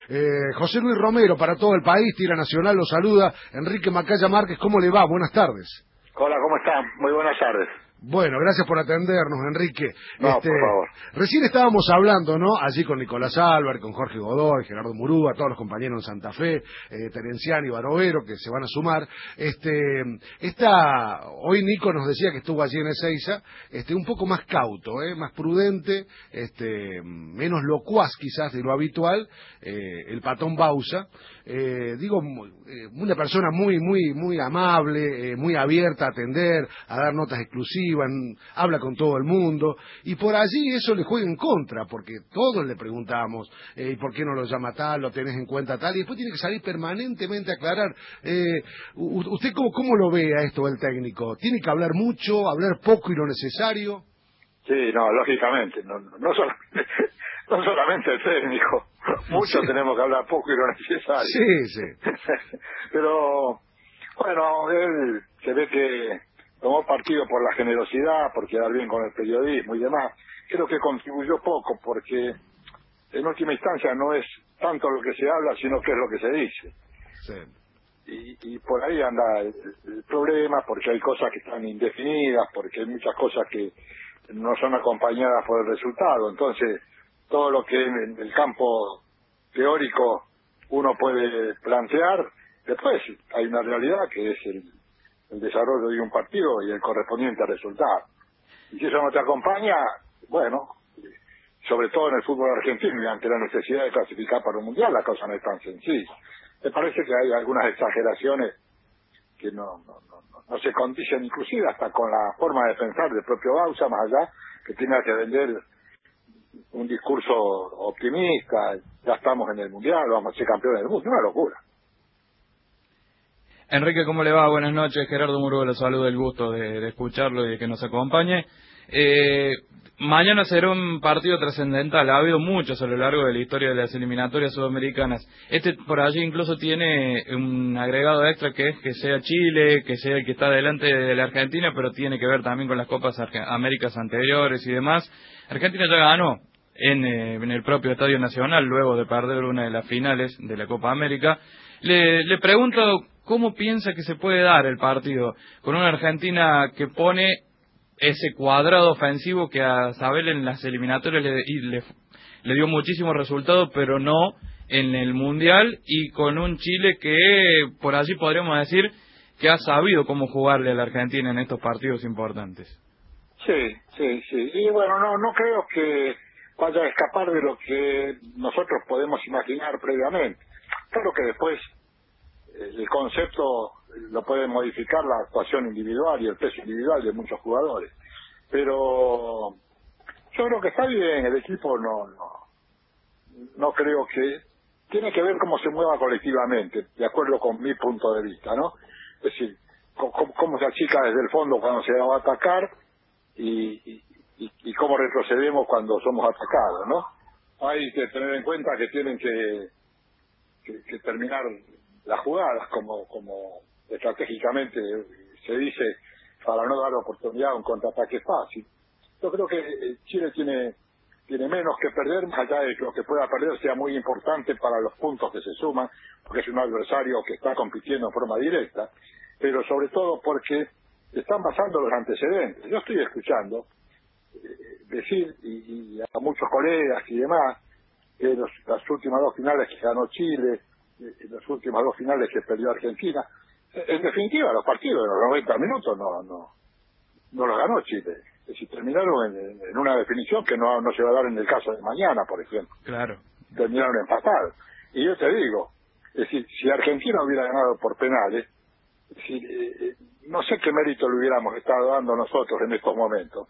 José Luis Romero para todo el país, Tira Nacional, lo saluda. Enrique Macaya Márquez, ¿cómo le va? Buenas tardes. Hola, ¿cómo están? Muy buenas tardes. Bueno, gracias por atendernos, Enrique. No, por favor. Recién estábamos hablando, ¿no? Allí con Nicolás Álvarez, con Jorge Godoy, Gerardo Murúa, todos los compañeros en Santa Fe, Terenciano y Barovero, que se van a sumar. Hoy Nico nos decía que estuvo allí en Ezeiza, un poco más cauto, más prudente, menos locuaz quizás de lo habitual, el Patón Bauza. Una persona muy amable, muy abierta a atender, a dar notas exclusivas, habla con todo el mundo, y por allí eso le juega en contra, porque todos le preguntamos, ¿y por qué no lo llama tal, lo tenés en cuenta tal? Y después tiene que salir permanentemente a aclarar. ¿Usted cómo lo ve a esto el técnico? ¿Tiene que hablar mucho, hablar poco y lo necesario? Sí, no, lógicamente, no solamente el técnico, muchos tenemos que hablar poco y lo necesario. Sí. Pero, bueno, él se ve que tomó partido por la generosidad, por quedar bien con el periodismo y demás. Creo que contribuyó poco, porque en última instancia no es tanto lo que se habla, sino que es lo que se dice. Sí. Y por ahí anda el problema, porque hay cosas que están indefinidas, porque hay muchas cosas que no son acompañadas por el resultado. Entonces, todo lo que en el campo teórico uno puede plantear, después hay una realidad que es el desarrollo de un partido y el correspondiente resultado. Y si eso no te acompaña, bueno, sobre todo en el fútbol argentino y ante la necesidad de clasificar para un mundial, la cosa no es tan sencilla. Me parece que hay algunas exageraciones que no se condicen, inclusive hasta con la forma de pensar del propio Bauza, más allá que tenga que vender un discurso optimista, ya estamos en el mundial, vamos a ser campeones del mundo, una locura. Enrique, ¿cómo le va? Buenas noches. Gerardo Murúa, le saludo, el gusto de escucharlo y de que nos acompañe. Mañana será un partido trascendental. Ha habido muchos a lo largo de la historia de las eliminatorias sudamericanas. Por allí incluso tiene un agregado extra, que es que sea Chile, que sea el que está delante de la Argentina, pero tiene que ver también con las Copas Américas anteriores y demás. Argentina ya ganó en el propio Estadio Nacional, luego de perder una de las finales de la Copa América. Le pregunto, ¿cómo piensa que se puede dar el partido con una Argentina que pone ese cuadrado ofensivo que a Sabel en las eliminatorias le dio muchísimos resultados, pero no en el Mundial, y con un Chile que por allí podríamos decir que ha sabido cómo jugarle a la Argentina en estos partidos importantes? Sí. Y bueno, no creo que vaya a escapar de lo que nosotros podemos imaginar previamente. Claro que después el concepto lo puede modificar la actuación individual y el peso individual de muchos jugadores, pero yo creo que está bien. El equipo no creo que tiene que ver cómo se mueva colectivamente, de acuerdo con mi punto de vista, ¿no? Es decir, cómo se achica desde el fondo cuando se va a atacar y cómo retrocedemos cuando somos atacados, ¿no? Hay que tener en cuenta que tienen que terminar las jugadas como estratégicamente se dice, para no dar oportunidad a un contraataque fácil. Yo creo que Chile tiene menos que perder, más allá de que lo que pueda perder sea muy importante para los puntos que se suman, porque es un adversario que está compitiendo en forma directa, pero sobre todo porque están basando los antecedentes. Yo estoy escuchando decir y a muchos colegas y demás que las últimas dos finales que ganó Chile, las últimas dos finales que perdió Argentina, en definitiva los partidos de los 90 minutos no los ganó Chile. Es decir, terminaron en una definición que no se va a dar en el caso de mañana, por ejemplo. Claro. Terminaron empatados. Y yo te digo, es decir, si Argentina hubiera ganado por penales, no sé qué mérito le hubiéramos estado dando nosotros en estos momentos.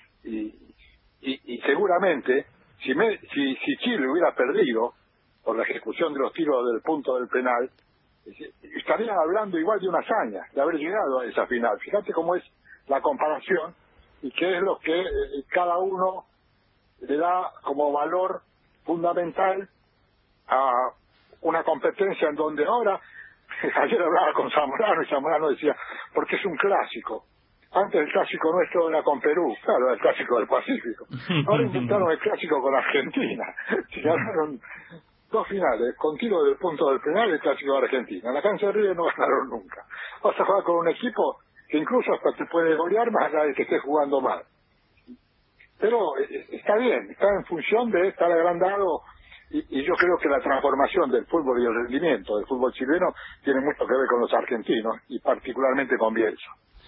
Y seguramente, si Chile hubiera perdido por la ejecución de los tiros del punto del penal, estarían hablando igual de una hazaña, de haber llegado a esa final. Fíjate cómo es la comparación y qué es lo que cada uno le da como valor fundamental a una competencia en donde ahora, ayer hablaba con Zamorano y Zamorano decía, porque es un clásico. Antes el clásico nuestro era con Perú, claro, el clásico del Pacífico. Ahora inventaron el clásico con Argentina. Se ganaron 2 finales con tiro del punto del penal el Clásico de Argentina. En la cancha de River no ganaron nunca. Vas a jugar con un equipo que incluso hasta te puede golear más allá de que esté jugando mal. Pero está bien, está en función de estar agrandado, y yo creo que la transformación del fútbol y el rendimiento del fútbol chileno tiene mucho que ver con los argentinos y particularmente con Bielsa.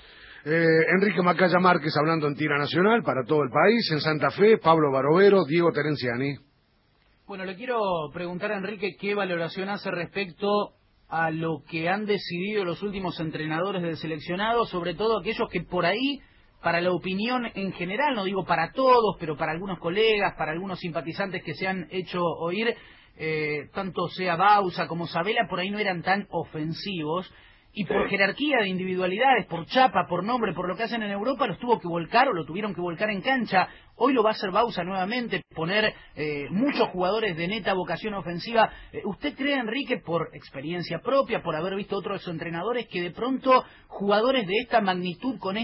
Enrique Macaya Márquez hablando en Tira Nacional para todo el país, en Santa Fe, Pablo Barovero, Diego Terenciani. Bueno, le quiero preguntar a Enrique qué valoración hace respecto a lo que han decidido los últimos entrenadores del seleccionado, sobre todo aquellos que por ahí, para la opinión en general, no digo para todos, pero para algunos colegas, para algunos simpatizantes que se han hecho oír, tanto sea Bausa como Sabela, por ahí no eran tan ofensivos. Y por jerarquía de individualidades, por chapa, por nombre, por lo que hacen en Europa, los tuvo que volcar o lo tuvieron que volcar en cancha. Hoy lo va a hacer Bausa nuevamente, poner muchos jugadores de neta vocación ofensiva. ¿Usted cree, Enrique, por experiencia propia, por haber visto otros entrenadores, que de pronto jugadores de esta magnitud, con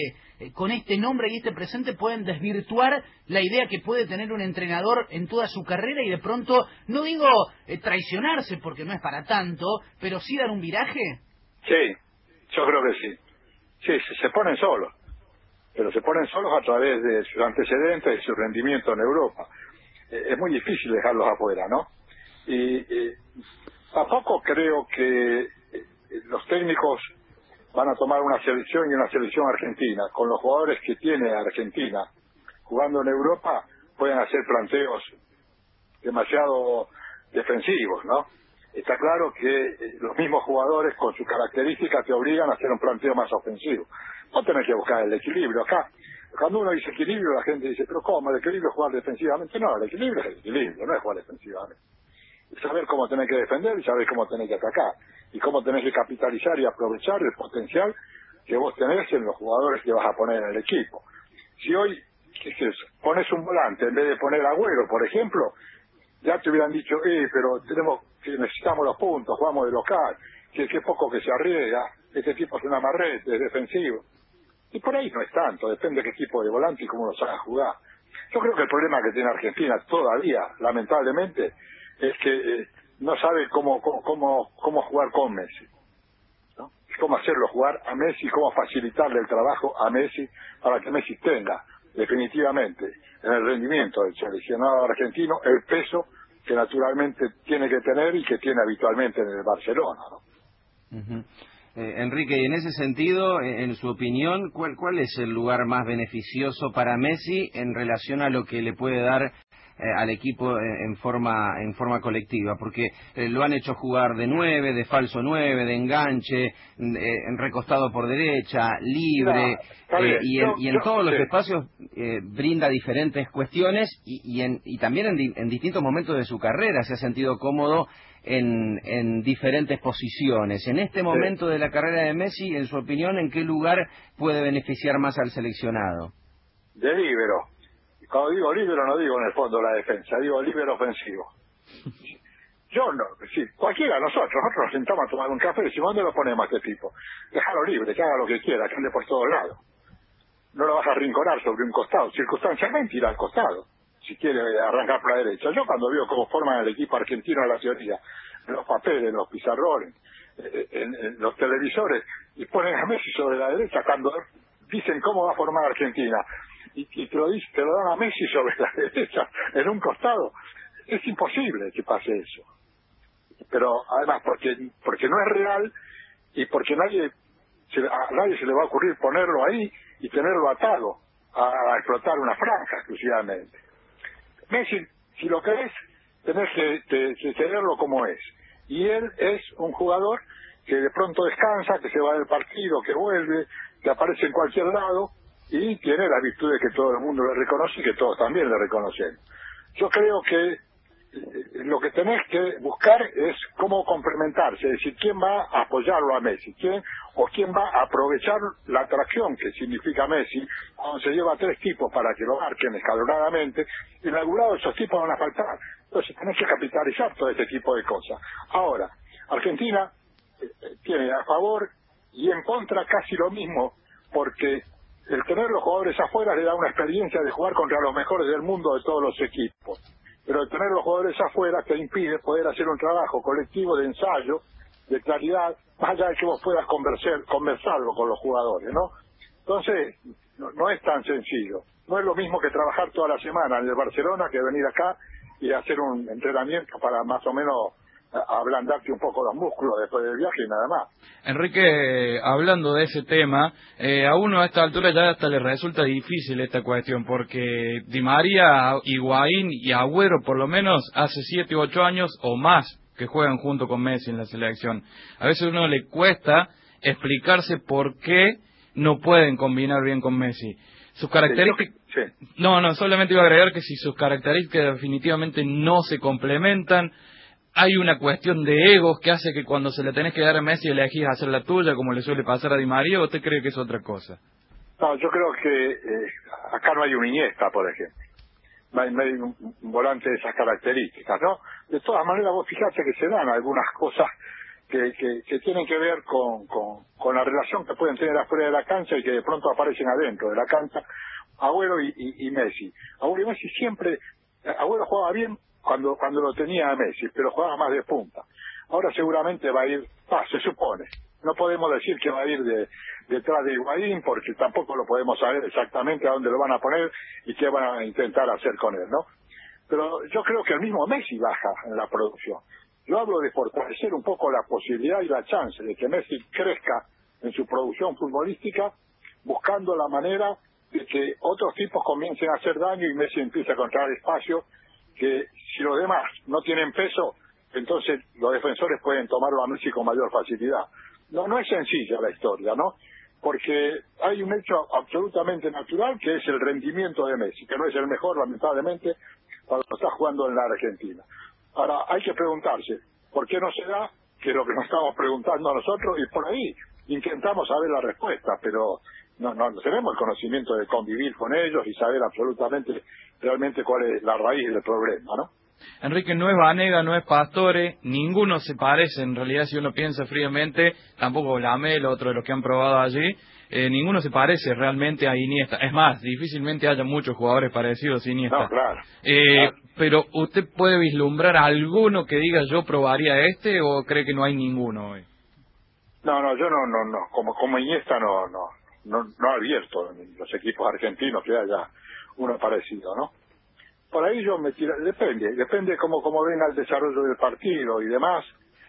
este nombre y este presente, pueden desvirtuar la idea que puede tener un entrenador en toda su carrera y de pronto, no digo traicionarse porque no es para tanto, pero sí dar un viraje? Sí, yo creo que sí. Sí, se ponen solos, pero se ponen solos a través de sus antecedentes y su rendimiento en Europa. Es muy difícil dejarlos afuera, ¿no? Y tampoco creo que los técnicos van a tomar una selección y una selección argentina. Con los jugadores que tiene Argentina jugando en Europa, pueden hacer planteos demasiado defensivos, ¿no? Está claro que los mismos jugadores con sus características te obligan a hacer un planteo más ofensivo. Vos tenés que buscar el equilibrio acá. Cuando uno dice equilibrio, la gente dice, pero ¿cómo? ¿El equilibrio es jugar defensivamente? No, el equilibrio es el equilibrio, no es jugar defensivamente. Es saber cómo tenés que defender y saber cómo tenés que atacar. Y cómo tenés que capitalizar y aprovechar el potencial que vos tenés en los jugadores que vas a poner en el equipo. Si hoy pones un volante en vez de poner Agüero, por ejemplo, ya te hubieran dicho, pero necesitamos los puntos, jugamos de local, que poco que se arriesga, este tipo es un amarrete, es defensivo. Y por ahí no es tanto, depende de qué tipo de volante y cómo los haga jugar. Yo creo que el problema que tiene Argentina todavía, lamentablemente, es que no sabe cómo jugar con Messi, ¿no? Cómo hacerlo jugar a Messi, cómo facilitarle el trabajo a Messi para que Messi tenga definitivamente en el rendimiento del seleccionado argentino el peso que naturalmente tiene que tener y que tiene habitualmente en el Barcelona, ¿no? Enrique, y en ese sentido, en su opinión, ¿cuál es el lugar más beneficioso para Messi en relación a lo que le puede dar al equipo en forma colectiva? Porque lo han hecho jugar de 9, de falso 9, de enganche, recostado por derecha, libre, y en todos los espacios brinda diferentes cuestiones y también en distintos momentos de su carrera se ha sentido cómodo en diferentes posiciones. En este momento de la carrera de Messi, en su opinión, ¿en qué lugar puede beneficiar más al seleccionado? De líbero. Cuando digo líbero no digo en el fondo la defensa, digo líbero ofensivo. Yo no, sí, cualquiera de nosotros nos sentamos a tomar un café y decimos, ¿dónde lo ponemos a este tipo? Déjalo libre, que haga lo que quiera, que ande por todos lados. No lo vas a arrinconar sobre un costado, circunstancialmente irá al costado, si quiere arrancar por la derecha. Yo cuando veo cómo forman el equipo argentino en la teoría, en los papeles, en los pizarrones, en los televisores, y ponen a Messi sobre la derecha cuando dicen cómo va a formar Argentina, y te lo dan a Messi sobre la derecha, en un costado, es imposible que pase eso. Pero además porque no es real y porque a nadie se le va a ocurrir ponerlo ahí y tenerlo atado a explotar una franja exclusivamente. Messi, si lo querés, tenés que tenerlo como es. Y él es un jugador que de pronto descansa, que se va del partido, que vuelve, que aparece en cualquier lado y tiene las virtudes que todo el mundo le reconoce y que todos también le reconocen. Yo creo que lo que tenés que buscar es cómo complementarse, es decir, quién va a apoyarlo a Messi, quién va a aprovechar la atracción que significa Messi cuando se lleva a 3 tipos para que lo marquen escalonadamente, y en algún lado esos tipos van a faltar. Entonces tenés que capitalizar todo este tipo de cosas. Ahora, Argentina tiene a favor y en contra casi lo mismo, porque el tener los jugadores afuera le da una experiencia de jugar contra los mejores del mundo de todos los equipos. pero el tener los jugadores afuera te impide poder hacer un trabajo colectivo de ensayo, de claridad, más allá de que vos puedas conversarlo con los jugadores, ¿no? Entonces, no es tan sencillo. No es lo mismo que trabajar toda la semana en el Barcelona que venir acá y hacer un entrenamiento para más o menos ablandarte un poco los músculos después del viaje y nada más. Enrique, hablando de ese tema, a uno a esta altura ya hasta le resulta difícil esta cuestión, porque Di María, Higuaín y Agüero por lo menos hace 7 u 8 años o más que juegan junto con Messi en la selección. A veces a uno le cuesta explicarse por qué no pueden combinar bien con Messi. Sus características... Sí. No, solamente iba a agregar que si sus características definitivamente no se complementan, hay una cuestión de egos que hace que cuando se le tenés que dar a Messi elegís hacer la tuya, como le suele pasar a Di María, ¿o usted cree que es otra cosa? No, yo creo que acá no hay un Iniesta, por ejemplo. No hay un volante de esas características, ¿no? De todas maneras, vos fijate que se dan algunas cosas que tienen que ver con la relación que pueden tener afuera de la cancha y que de pronto aparecen adentro de la cancha, Agüero y Messi. Agüero y Messi siempre... Agüero jugaba bien cuando lo tenía a Messi, pero jugaba más de punta. Ahora seguramente va a ir, se supone. No podemos decir que va a ir detrás de Higuaín, porque tampoco lo podemos saber exactamente a dónde lo van a poner y qué van a intentar hacer con él, ¿no? Pero yo creo que el mismo Messi baja en la producción. Yo hablo de fortalecer un poco la posibilidad y la chance de que Messi crezca en su producción futbolística, buscando la manera de que otros tipos comiencen a hacer daño y Messi empiece a encontrar espacio, que si los demás no tienen peso, entonces los defensores pueden tomarlo a Messi con mayor facilidad. No es sencilla la historia, ¿no? Porque hay un hecho absolutamente natural que es el rendimiento de Messi, que no es el mejor, lamentablemente, cuando está jugando en la Argentina. Ahora, hay que preguntarse, ¿por qué no se da? Que es lo que nos estamos preguntando nosotros, y por ahí intentamos saber la respuesta, pero no tenemos el conocimiento de convivir con ellos y saber absolutamente realmente cuál es la raíz del problema, ¿no? Enrique, no es Vanega, no es Pastore, ninguno se parece, en realidad, si uno piensa fríamente, tampoco Lamela, otro de los que han probado allí, ninguno se parece realmente a Iniesta. Es más, difícilmente haya muchos jugadores parecidos a Iniesta. No, claro. Pero, ¿usted puede vislumbrar alguno que diga yo probaría este, o cree que no hay ninguno hoy? No, yo no. Como Iniesta no advierto en los equipos argentinos que haya uno parecido, ¿no? Por ahí yo me tiro, depende cómo venga el desarrollo del partido y demás.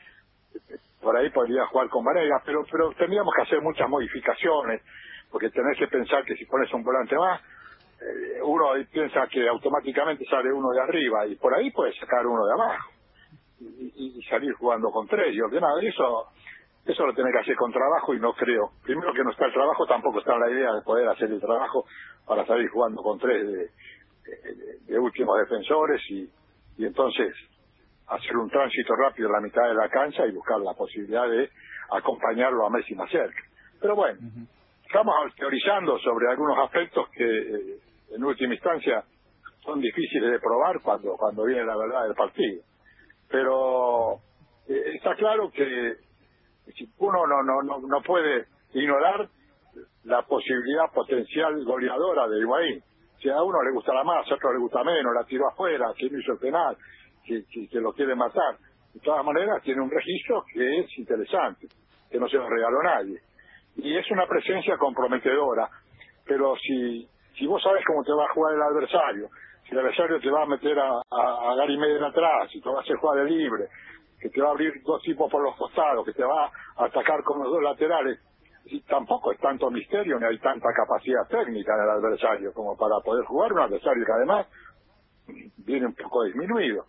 Por ahí podría jugar con Vanega, pero tendríamos que hacer muchas modificaciones, porque tenés que pensar que si pones un volante más, uno piensa que automáticamente sale uno de arriba, y por ahí puedes sacar uno de abajo, y salir jugando con tres y ordenado. Y eso lo tenés que hacer con trabajo, y no creo. Primero que no está el trabajo, tampoco está la idea de poder hacer el trabajo para salir jugando con tres de últimos defensores y entonces hacer un tránsito rápido en la mitad de la cancha y buscar la posibilidad de acompañarlo a Messi más cerca. Pero bueno, estamos teorizando sobre algunos aspectos que en última instancia son difíciles de probar cuando viene la verdad del partido. Pero está claro que uno no puede ignorar la posibilidad potencial goleadora de Higuaín. Si a uno le gustará más, a otro le gusta menos, la tiró afuera, que no hizo el penal, que lo quiere matar. De todas maneras, tiene un registro que es interesante, que no se lo regaló nadie. Y es una presencia comprometedora. Pero si vos sabés cómo te va a jugar el adversario, si el adversario te va a meter a Gary Medel atrás, si te va a hacer jugar de libre, que te va a abrir dos tipos por los costados, que te va a atacar con los dos laterales, y tampoco es tanto misterio ni hay tanta capacidad técnica en el adversario como para poder jugar un adversario que además viene un poco disminuido.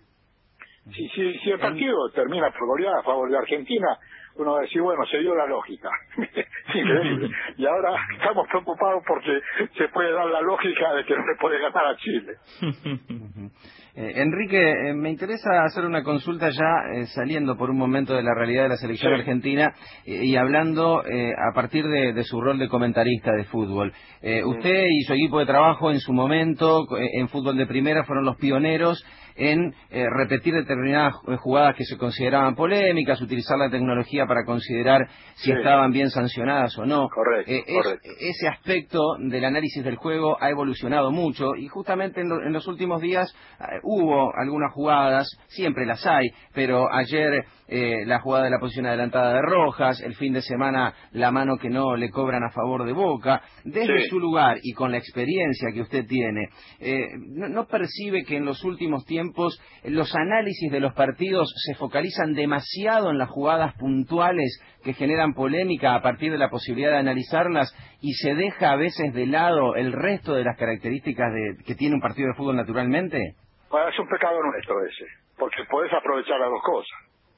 Si el partido termina por goleada a favor de Argentina, uno va a decir, bueno, se dio la lógica. Increíble. Y ahora estamos preocupados porque se puede dar la lógica de que no se puede ganar a Chile. Enrique, me interesa hacer una consulta ya saliendo por un momento de la realidad de la selección argentina y hablando a partir de su rol de comentarista de fútbol. Usted y su equipo de trabajo en su momento en fútbol de primera fueron los pioneros en repetir determinadas jugadas que se consideraban polémicas, utilizar la tecnología para considerar si estaban bien sancionadas o no. Correcto. Ese aspecto del análisis del juego ha evolucionado mucho y justamente en los últimos días hubo algunas jugadas, siempre las hay, pero ayer la jugada de la posición adelantada de Rojas, el fin de semana la mano que no le cobran a favor de Boca. Desde su lugar y con la experiencia que usted tiene, ¿no percibe que en los últimos tiempos los análisis de los partidos se focalizan demasiado en las jugadas puntuales que generan polémica a partir de la posibilidad de analizarlas y se deja a veces de lado el resto de las características que tiene un partido de fútbol naturalmente? Bueno, es un pecado nuestro ese, porque podés aprovechar las dos cosas.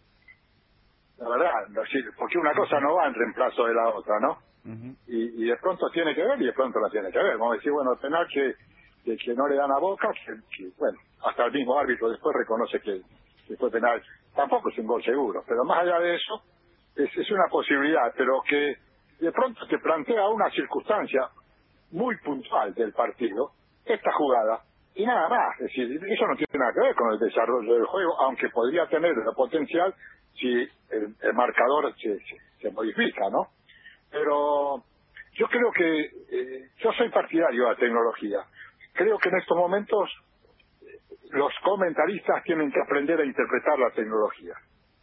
La verdad, porque una cosa no va en reemplazo de la otra, ¿no? Y de pronto tiene que ver y de pronto la tiene que ver. Vamos a decir, bueno, penal que no le dan a Boca, que bueno, hasta el mismo árbitro después reconoce que fue penal. Tampoco es un gol seguro, pero más allá de eso, es una posibilidad, pero que de pronto te plantea una circunstancia muy puntual del partido, esta jugada, y nada más. Es decir, eso no tiene nada que ver con el desarrollo del juego, aunque podría tener el potencial si el marcador se modifica, ¿no? Pero yo creo que yo soy partidario de la tecnología. Creo que en estos momentos los comentaristas tienen que aprender a interpretar la tecnología,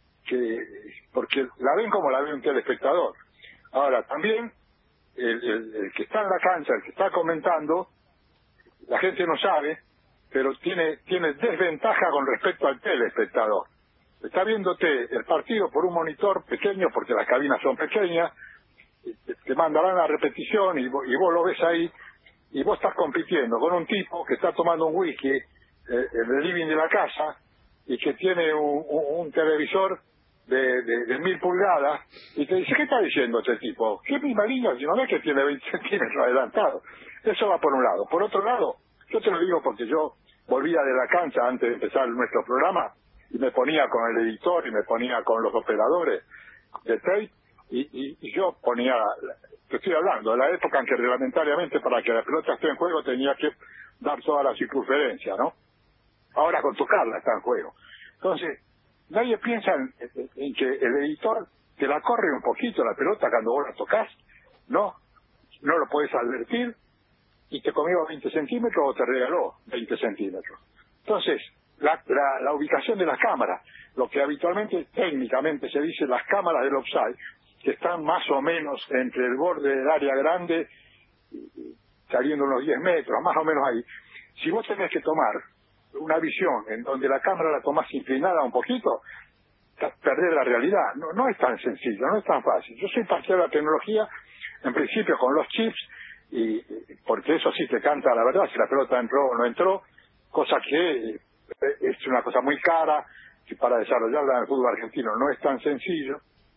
porque la ven como la ve un telespectador. Ahora, también el que está en la cancha, el que está comentando, la gente no sabe, pero tiene desventaja con respecto al telespectador. Está viéndote el partido por un monitor pequeño, porque las cabinas son pequeñas, te mandarán la repetición y vos lo ves ahí, y vos estás compitiendo con un tipo que está tomando un whisky en el living de la casa y que tiene un televisor de 1000 pulgadas y te dice, ¿qué está diciendo este tipo? ¿Qué misma línea? Si no ves que tiene 20 centímetros adelantado. Eso va por un lado. Por otro lado, yo te lo digo porque yo volvía de la cancha antes de empezar nuestro programa y me ponía con el editor y me ponía con los operadores de tape y yo ponía, te estoy hablando de la época en que reglamentariamente para que la pelota esté en juego tenía que dar toda la circunferencia, ¿no? Ahora con tocarla está en juego. Entonces, nadie piensa en que el editor te la corre un poquito la pelota cuando vos la tocas, no lo puedes advertir y te comió 20 centímetros o te regaló 20 centímetros. Entonces, la ubicación de las cámaras, lo que habitualmente técnicamente se dice las cámaras del offside, que están más o menos entre el borde del área grande saliendo unos 10 metros, más o menos ahí. Si vos tenés que tomar una visión en donde la cámara la tomás inclinada un poquito, perdés la realidad. No es tan sencillo, no es tan fácil. Yo soy partidario de la tecnología, en principio con los chips, y porque eso sí te canta la verdad, si la pelota entró o no entró, cosa que es una cosa muy cara, que para desarrollarla en el fútbol argentino no es tan sencillo,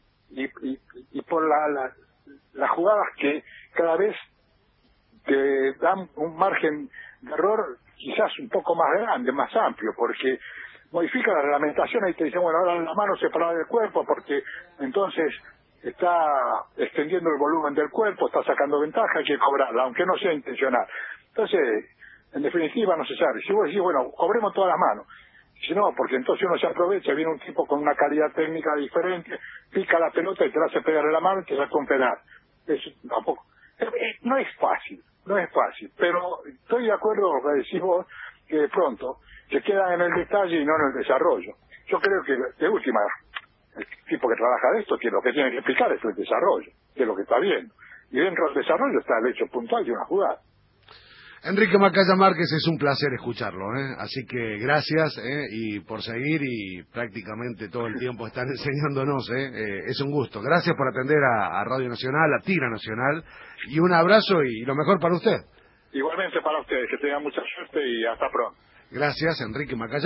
y por las jugadas que cada vez te dan un margen de error quizás un poco más grande, más amplio, porque modifica la reglamentación y te dicen, bueno, ahora la mano separada del cuerpo, porque entonces está extendiendo el volumen del cuerpo, está sacando ventaja, hay que cobrarla, aunque no sea intencional. Entonces, en definitiva, no se sabe. Si vos decís, bueno, cobremos todas las manos, si no, porque entonces uno se aprovecha, viene un tipo con una calidad técnica diferente, pica la pelota y te la hace pegar en la mano y te saca un penal. Eso tampoco. No es fácil, pero estoy de acuerdo con lo que decís vos, que de pronto se quedan en el detalle y no en el desarrollo. Yo creo que, de última, el tipo que trabaja de esto, que lo que tiene que explicar es el desarrollo, que es lo que está viendo. Y dentro del desarrollo está el hecho puntual de una jugada. Enrique Macaya Márquez, es un placer escucharlo, así que gracias y por seguir y prácticamente todo el tiempo están enseñándonos, es un gusto. Gracias por atender a Radio Nacional, a Tira Nacional, y un abrazo y lo mejor para usted. Igualmente para ustedes, que tengan mucha suerte y hasta pronto. Gracias, Enrique Macaya.